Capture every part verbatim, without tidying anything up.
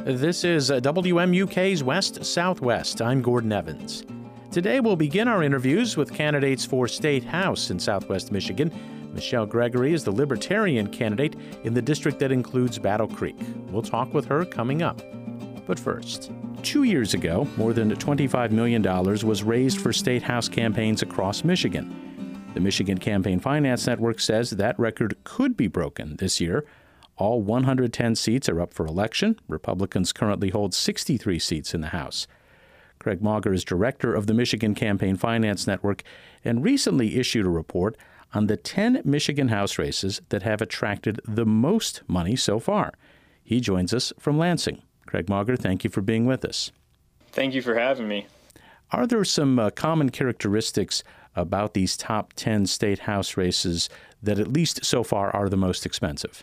This is W M U K's West Southwest. I'm Gordon Evans. Today we'll begin our interviews with candidates for State House in Southwest Michigan. Michelle Gregory is the Libertarian candidate in the district that includes Battle Creek. We'll talk with her coming up. But first, two years ago, more than twenty-five million dollars was raised for State House campaigns across Michigan. The Michigan Campaign Finance Network says that record could be broken this year. All one hundred ten seats are up for election. Republicans currently hold sixty-three seats in the House. Craig Mauger is director of the Michigan Campaign Finance Network and recently issued a report on the ten Michigan House races that have attracted the most money so far. He joins us from Lansing. Craig Mauger, thank you for being with us. Thank you for having me. Are there some uh, common characteristics about these top ten state House races that at least so far are the most expensive?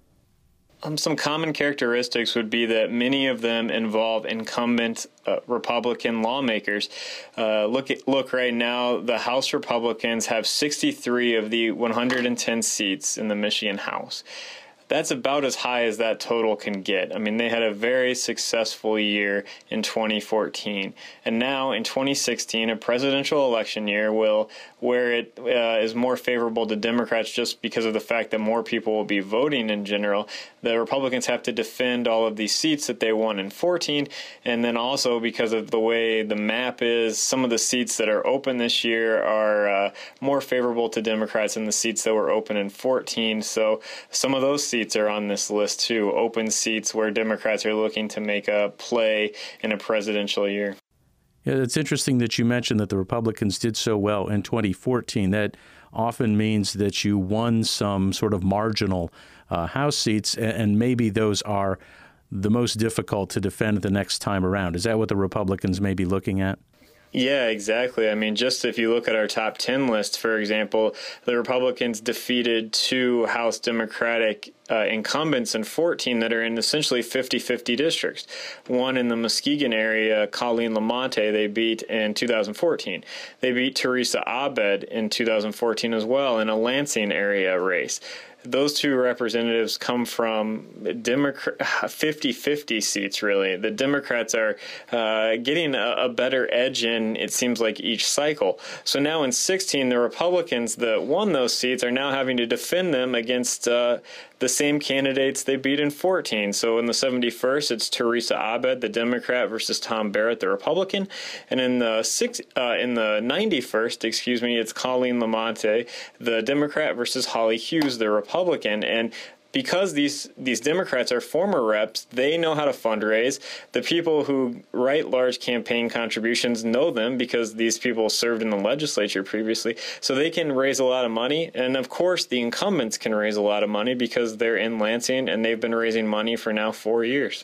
Um, some common characteristics would be that many of them involve incumbent uh, Republican lawmakers. Uh, look at, look right now, the House Republicans have sixty-three of the one hundred ten seats in the Michigan House. That's about as high as that total can get. I mean, they had a very successful year in twenty fourteen. And now in twenty sixteen, a presidential election year will where it uh, is more favorable to Democrats just because of the fact that more people will be voting in general. The Republicans have to defend all of these seats that they won in fourteen. And then also because of the way the map is, some of the seats that are open this year are uh, more favorable to Democrats than the seats that were open in fourteen. So some of those seats are on this list too, open seats where Democrats are looking to make a play in a presidential year. Yeah, it's interesting that you mentioned that the Republicans did so well in twenty fourteen. That often means that you won some sort of marginal uh, House seats, and maybe those are the most difficult to defend the next time around. Is that what the Republicans may be looking at? Yeah, exactly. I mean, just if you look at our top ten list, for example, the Republicans defeated two House Democratic uh, incumbents in fourteen that are in essentially fifty-fifty districts. One in the Muskegon area, Colleen Lamonte, they beat in two thousand fourteen. They beat Teresa Abed in two thousand fourteen as well in a Lansing area race. Those two representatives come from Democrat fifty-fifty seats, really. The Democrats are uh, getting a, a better edge in, it seems like, each cycle. So now in sixteen, the Republicans that won those seats are now having to defend them against uh, the same candidates they beat in fourteen. So in the seventy-first, it's Teresa Abed, the Democrat, versus Tom Barrett, the Republican. And in the six, uh, in the ninety-first, excuse me, it's Colleen Lamonte, the Democrat, versus Holly Hughes, the Republican. Republican, and because these these Democrats are former reps, they know how to fundraise. The people who write large campaign contributions know them because these people served in the legislature previously, so they can raise a lot of money. And of course, the incumbents can raise a lot of money because they're in Lansing and they've been raising money for now four years.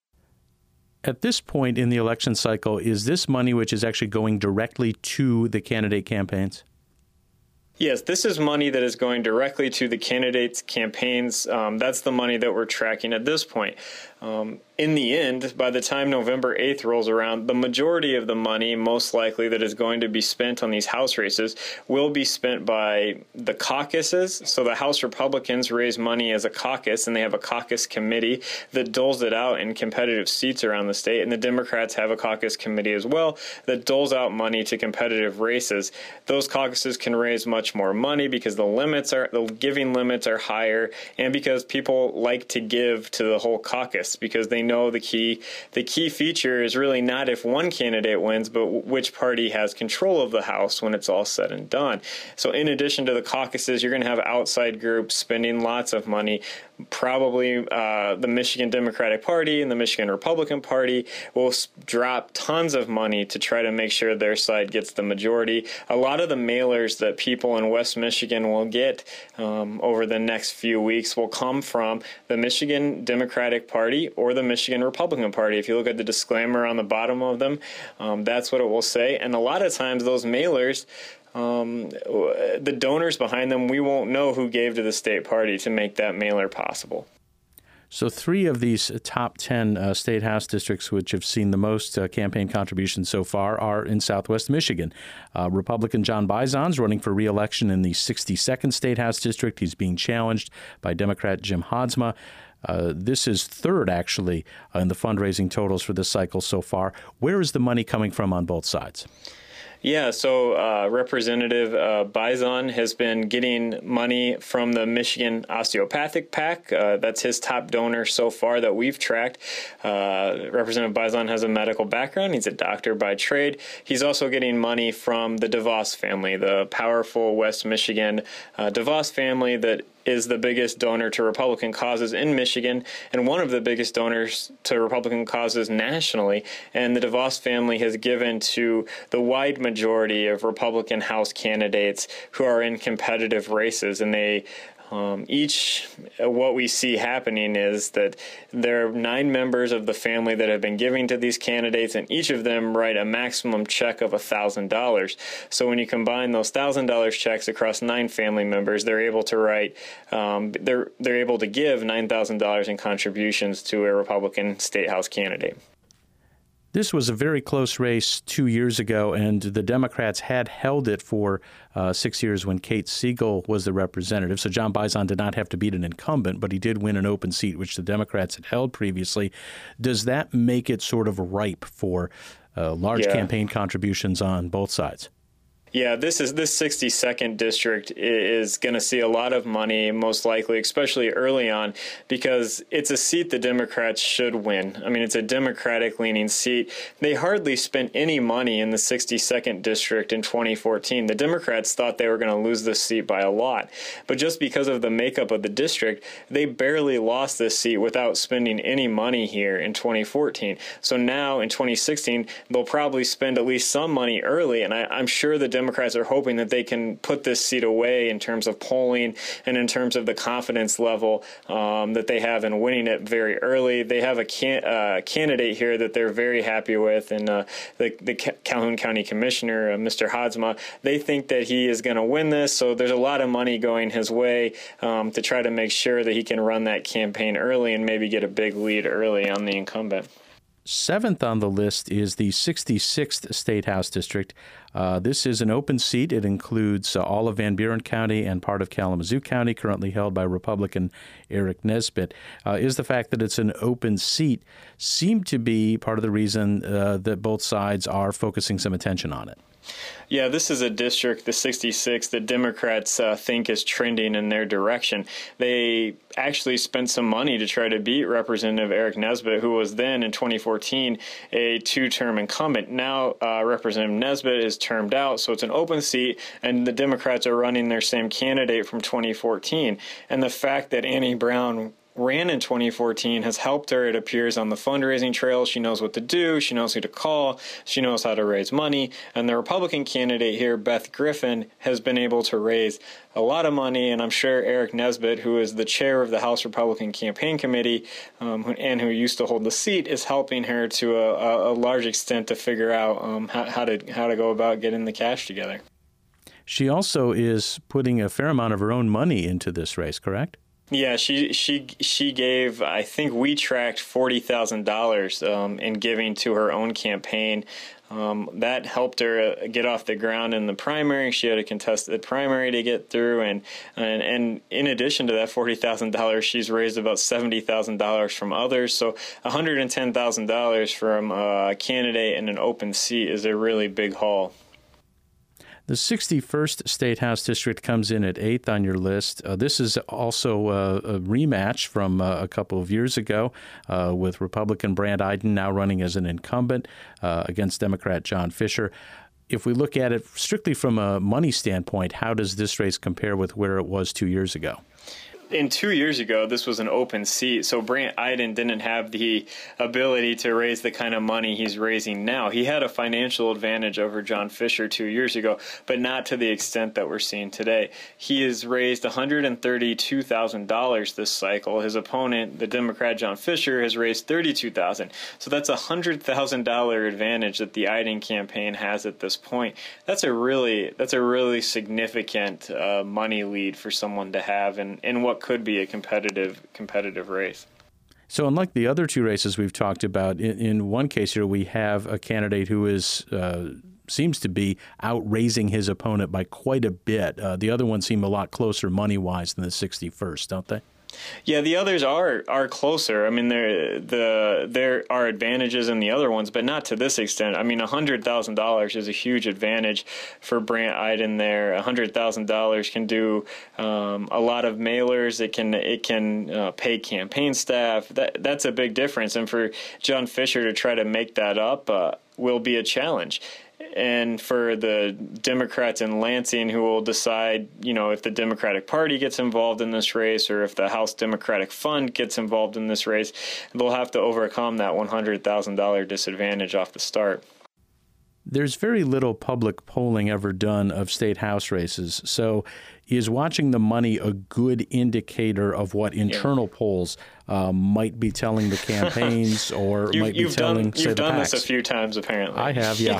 At this point in the election cycle, is this money which is actually going directly to the candidate campaigns? Yes, this is money that is going directly to the candidates' campaigns. Um, that's the money that we're tracking at this point. Um, in the end, by the time November eighth rolls around, the majority of the money, most likely, that is going to be spent on these House races will be spent by the caucuses. So the House Republicans raise money as a caucus, and they have a caucus committee that doles it out in competitive seats around the state. And the Democrats have a caucus committee as well that doles out money to competitive races. Those caucuses can raise much more money because the limits are the giving limits are higher, and because people like to give to the whole caucus because they know the key the key feature is really not if one candidate wins, but which party has control of the House when it's all said and done. So in addition to the caucuses, you're going to have outside groups spending lots of money. Probably uh, the Michigan Democratic Party and the Michigan Republican Party will drop tons of money to try to make sure their side gets the majority. A lot of the mailers that people in West Michigan will get um, over the next few weeks will come from the Michigan Democratic Party or the Michigan Republican Party. If you look at the disclaimer on the bottom of them, um, that's what it will say. And a lot of times those mailers, Um, the donors behind them, we won't know who gave to the state party to make that mailer possible. So three of these top ten uh, state House districts which have seen the most uh, campaign contributions so far are in Southwest Michigan. Uh, Republican John Bison's running for re-election in the sixty-second State House district. He's being challenged by Democrat Jim Hadsma. Uh, this is third, actually, uh, in the fundraising totals for this cycle so far. Where is the money coming from on both sides? Yeah, so uh, Representative uh, Bison has been getting money from the Michigan Osteopathic PAC. Uh, that's his top donor so far that we've tracked. Uh, Representative Bison has a medical background. He's a doctor by trade. He's also getting money from the DeVos family, the powerful West Michigan uh, DeVos family that is the biggest donor to Republican causes in Michigan and one of the biggest donors to Republican causes nationally. And the DeVos family has given to the wide majority of Republican House candidates who are in competitive races. And they Um, each, what we see happening is that there are nine members of the family that have been giving to these candidates, and each of them write a maximum check of one thousand dollars. So when you combine those one thousand dollars checks across nine family members, they're able to write, um, they're, they're able to give nine thousand dollars in contributions to a Republican state house candidate. This was a very close race two years ago, and the Democrats had held it for uh, six years when Kate Siegel was the representative. So John Bison did not have to beat an incumbent, but he did win an open seat, which the Democrats had held previously. Does that make it sort of ripe for uh, large Yeah. campaign contributions on both sides? Yeah, this is this sixty-second district is going to see a lot of money, most likely, especially early on, because it's a seat the Democrats should win. I mean, it's a Democratic-leaning seat. They hardly spent any money in the sixty-second district in twenty fourteen. The Democrats thought they were going to lose this seat by a lot, but just because of the makeup of the district, they barely lost this seat without spending any money here in twenty fourteen. So now in twenty sixteen, they'll probably spend at least some money early, and I, I'm sure the Democrats are hoping that they can put this seat away in terms of polling and in terms of the confidence level um, that they have in winning it very early. They have a can, uh, candidate here that they're very happy with, and uh, the, the Calhoun County Commissioner, uh, Mister Hadsma. They think that he is going to win this, so there's a lot of money going his way um, to try to make sure that he can run that campaign early and maybe get a big lead early on the incumbent. Seventh on the list is the sixty-sixth State House District. Uh, this is an open seat. It includes uh, all of Van Buren County and part of Kalamazoo County, currently held by Republican Eric Nesbitt. Uh, is the fact that it's an open seat seem to be part of the reason uh, that both sides are focusing some attention on it? Yeah, this is a district, the sixty-six, that Democrats uh, think is trending in their direction. They actually spent some money to try to beat Representative Eric Nesbitt, who was then, in twenty fourteen, a two-term incumbent. Now uh, Representative Nesbitt is termed out, so it's an open seat, and the Democrats are running their same candidate from twenty fourteen. And the fact that Annie Brown ran in twenty fourteen has helped her, it appears, on the fundraising trail. She knows what to do. She knows who to call. She knows how to raise money. And the Republican candidate here, Beth Griffin, has been able to raise a lot of money. And I'm sure Eric Nesbitt, who is the chair of the House Republican Campaign Committee um, and who used to hold the seat, is helping her to a, a large extent to figure out um, how, how to how to go about getting the cash together. She also is putting a fair amount of her own money into this race, correct? Yeah, she she she gave, I think we tracked forty thousand dollars um, in giving to her own campaign. Um, that helped her get off the ground in the primary. She had a contested primary to get through, and and, and in addition to that forty thousand dollars, she's raised about seventy thousand dollars from others. So one hundred ten thousand dollars from a candidate in an open seat is a really big haul. The sixty-first State House District comes in at eighth on your list. Uh, this is also uh, a rematch from uh, a couple of years ago uh, with Republican Brant Iden now running as an incumbent uh, against Democrat John Fisher. If we look at it strictly from a money standpoint, how does this race compare with where it was two years ago? In two years ago, this was an open seat, so Brant Iden didn't have the ability to raise the kind of money he's raising now. He had a financial advantage over John Fisher two years ago, but not to the extent that we're seeing today. He has raised one hundred thirty-two thousand dollars this cycle. His opponent, the Democrat John Fisher, has raised thirty-two thousand dollars. So that's a one hundred thousand dollars advantage that the Iden campaign has at this point. That's a really that's a really significant uh, money lead for someone to have in, in what could be a competitive competitive race. So unlike the other two races we've talked about, in, in one case here we have a candidate who is uh, seems to be outraising his opponent by quite a bit. Uh, the other ones seem a lot closer money-wise than the sixty-first, don't they? Yeah, the others are are closer. I mean, there the there are advantages in the other ones, but not to this extent. I mean, a hundred thousand dollars is a huge advantage for Brant Iden. There, a hundred thousand dollars can do um, a lot of mailers. It can it can uh, pay campaign staff. That that's a big difference. And for John Fisher to try to make that up uh, will be a challenge. And for the Democrats in Lansing who will decide, you know, if the Democratic Party gets involved in this race or if the House Democratic Fund gets involved in this race, they'll have to overcome that one hundred thousand dollars disadvantage off the start. There's very little public polling ever done of state house races. So is watching the money a good indicator of what internal yeah. polls uh, might be telling the campaigns or you, might be you've telling, done, say, You've the done PACs? this a few times, apparently. I have, yeah.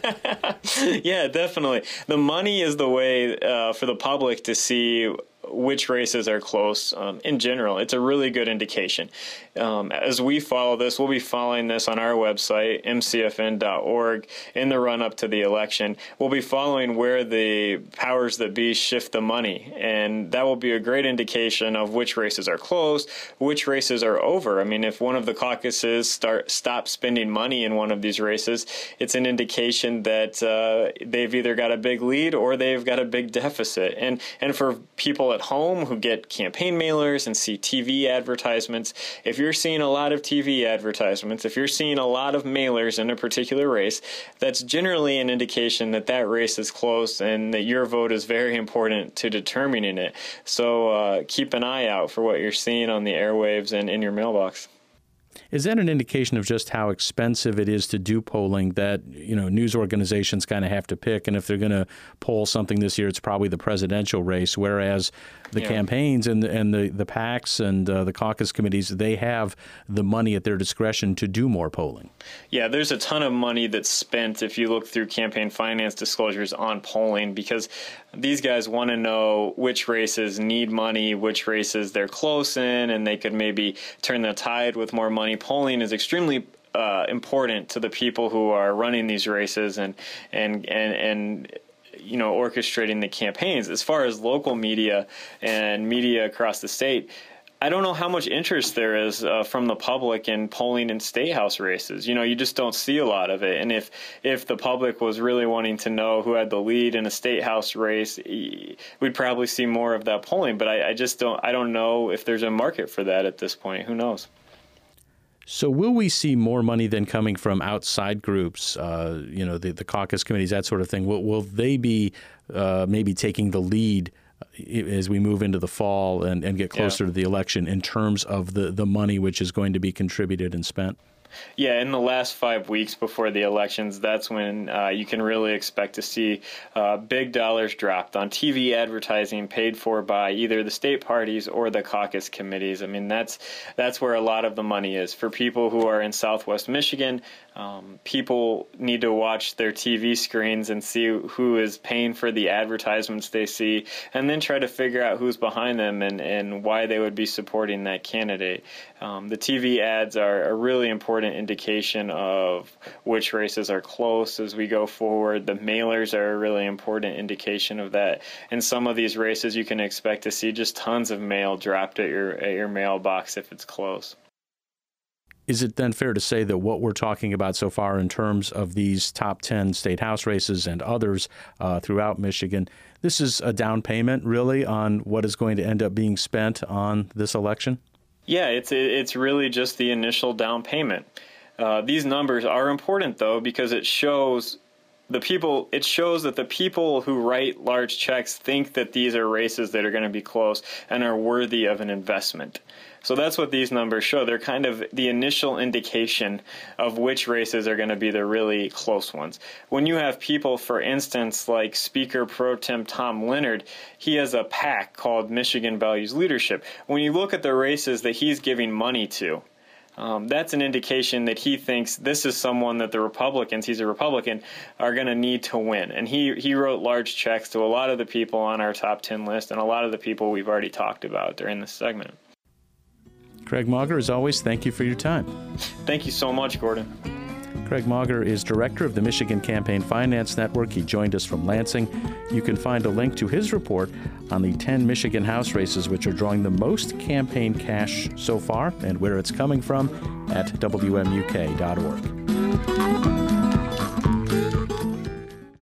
Right. Yeah, definitely. The money is the way uh, for the public to see which races are close. Um, in general, it's a really good indication. Um, as we follow this, we'll be following this on our website, m c f n dot org, in the run-up to the election. We'll be following where the powers that be shift the money, and that will be a great indication of which races are close, which races are over. I mean, if one of the caucuses start stop spending money in one of these races, it's an indication that uh, they've either got a big lead or they've got a big deficit. And and for people at home who get campaign mailers and see T V advertisements, if you're seeing a lot of T V advertisements, if you're seeing a lot of mailers in a particular race, that's generally an indication that that race is close and that your vote is very important to determining it. So uh, keep an eye out for what you're seeing on the airwaves and in your mailbox. Is that an indication of just how expensive it is to do polling that, you know, news organizations kind of have to pick? And if they're going to poll something this year, it's probably the presidential race, whereas the yeah. campaigns and, and the, the PACs and uh, the caucus committees, they have the money at their discretion to do more polling. Yeah, there's a ton of money that's spent if you look through campaign finance disclosures on polling, because these guys want to know which races need money, which races they're close in, and they could maybe turn the tide with more money. Polling is extremely uh, important to the people who are running these races and and and and you know orchestrating the campaigns. As far as local media and media across the state, I don't know how much interest there is uh, from the public in polling in state house races. You know, you just don't see a lot of it. And if if the public was really wanting to know who had the lead in a state house race, we'd probably see more of that polling. But I, I just don't. I don't know if there's a market for that at this point. Who knows? So will we see more money then coming from outside groups, uh, you know, the, the caucus committees, that sort of thing? Will, will they be uh, maybe taking the lead as we move into the fall and, and get closer yeah. to the election in terms of the, the money which is going to be contributed and spent? Yeah, in the last five weeks before the elections, that's when uh, you can really expect to see uh, big dollars dropped on T V advertising paid for by either the state parties or the caucus committees. I mean, that's that's where a lot of the money is. For people who are in Southwest Michigan, um, people need to watch their T V screens and see who is paying for the advertisements they see, and then try to figure out who's behind them and, and why they would be supporting that candidate. Um, the T V ads are a really important indication of which races are close as we go forward. The mailers are a really important indication of that. In some of these races, you can expect to see just tons of mail dropped at your at your mailbox if it's close. Is it then fair to say that what we're talking about so far in terms of these top ten state house races and others uh, throughout Michigan, this is a down payment really on what is going to end up being spent on this election? Yeah, it's it's really just the initial down payment. Uh, these numbers are important, though, because it shows the people. It shows that the people who write large checks think that these are races that are going to be close and are worthy of an investment. So that's what these numbers show. They're kind of the initial indication of which races are going to be the really close ones. When you have people, for instance, like Speaker Pro Tem Tom Leonard, he has a PAC called Michigan Values Leadership. When you look at the races that he's giving money to, um, that's an indication that he thinks this is someone that the Republicans, he's a Republican, are going to need to win. And he, he wrote large checks to a lot of the people on our top ten list and a lot of the people we've already talked about during this segment. Craig Mauger, as always, thank you for your time. Thank you so much, Gordon. Craig Mauger is director of the Michigan Campaign Finance Network. He joined us from Lansing. You can find a link to his report on the ten Michigan House races which are drawing the most campaign cash so far and where it's coming from at W M U K dot org.